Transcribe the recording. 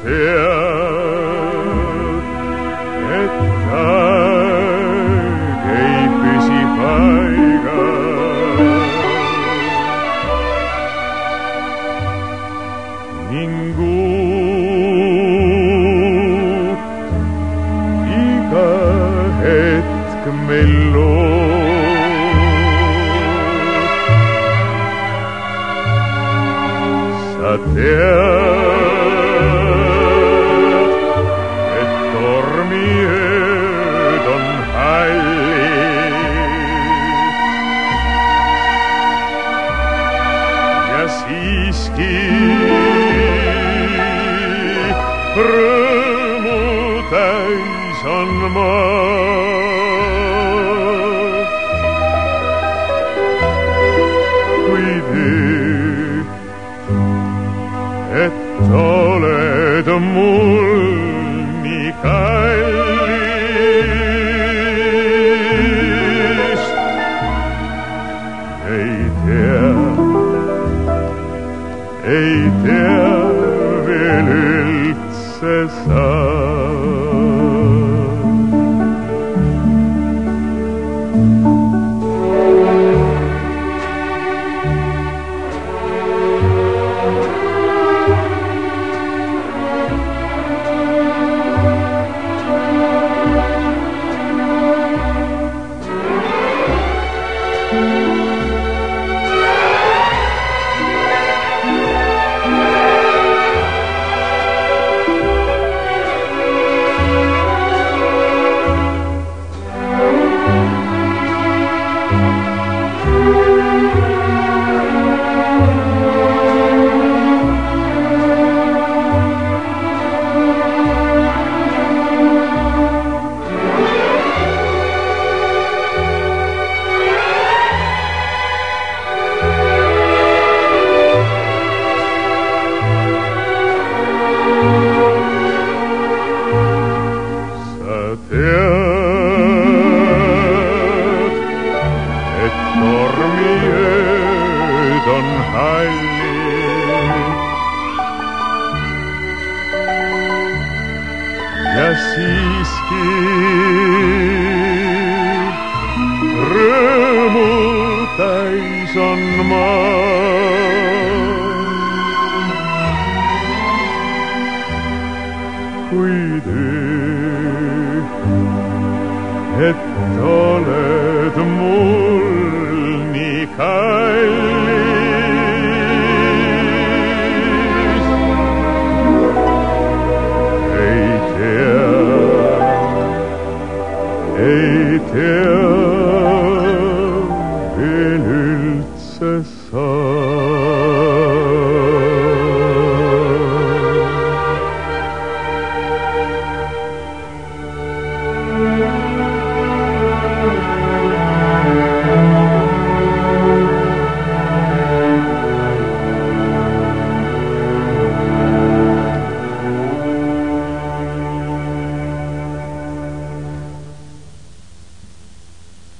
tead, et aeg ei püsi paigal ning uut iga hetk meil lood. Sa tead, et tormiööd on hallid ja siiski rõõmu täis on maa, kui teed, et oled mul nii kallis. Ei tea veel üldse sa. Tormiööd on hallid ja siiski rõõmu täis on maa, kui teed, et oled mul nii kallis. Ei tea